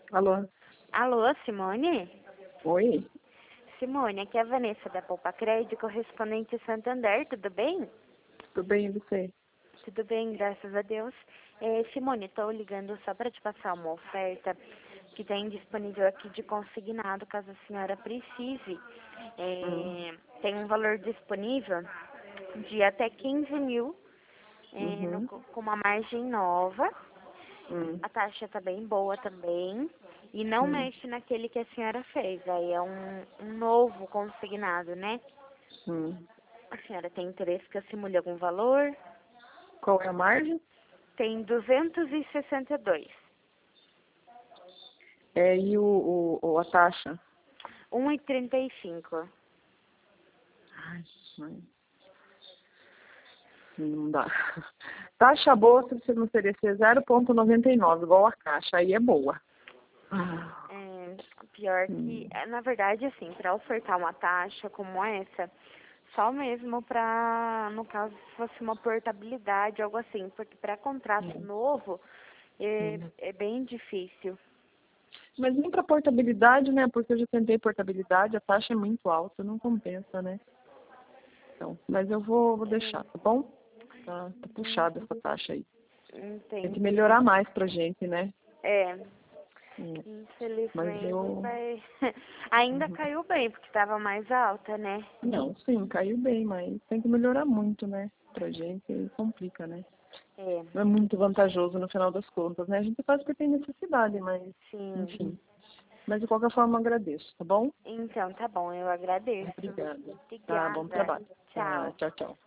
Alô? Alô, Simone? Oi? Simone, aqui é a Vanessa da Poupa Crédito, correspondente Santander, tudo bem? Tudo bem, e você? Tudo bem, graças a Deus. Simone, estou ligando só para te passar uma oferta que tem disponível aqui de consignado, caso a senhora precise. Tem um valor disponível de até 15 mil, Uhum. com uma margem nova. Hum. A taxa está bem boa também. E não Hum. mexe naquele que a senhora fez. Aí é um novo consignado, né? Hum. A senhora tem interesse que eu simule algum valor? Qual é a margem? Tem 262. E a taxa? 1,35. Ai, mãe. Não dá. Taxa boa se você não oferecer 0,99, igual a caixa, aí é boa. Ah. Pior que, Hum. na verdade, assim, para ofertar uma taxa como essa, só mesmo para, no caso, se fosse uma portabilidade, algo assim, porque para contrato novo Hum. é bem difícil. Mas nem para portabilidade, né? Porque eu já tentei portabilidade, a taxa é muito alta, não compensa, né? Então, mas eu vou deixar, tá bom? Tá puxada essa taxa aí. Tem que Entendi. melhorar mais pra gente, né? É, É. Mas infelizmente eu... vai. Ainda Uhum. caiu bem, porque estava mais alta, né? Não, sim, caiu bem, mas tem que melhorar muito, né? Pra gente, aí complica, né? É, Não é muito vantajoso no final das contas, né? A gente faz porque tem necessidade, mas, sim. enfim. Mas de qualquer forma, eu agradeço, tá bom? Então, tá bom, eu agradeço. Obrigada. Tá, bom Obrigada. trabalho. Tá, Tchau. tchau, tchau.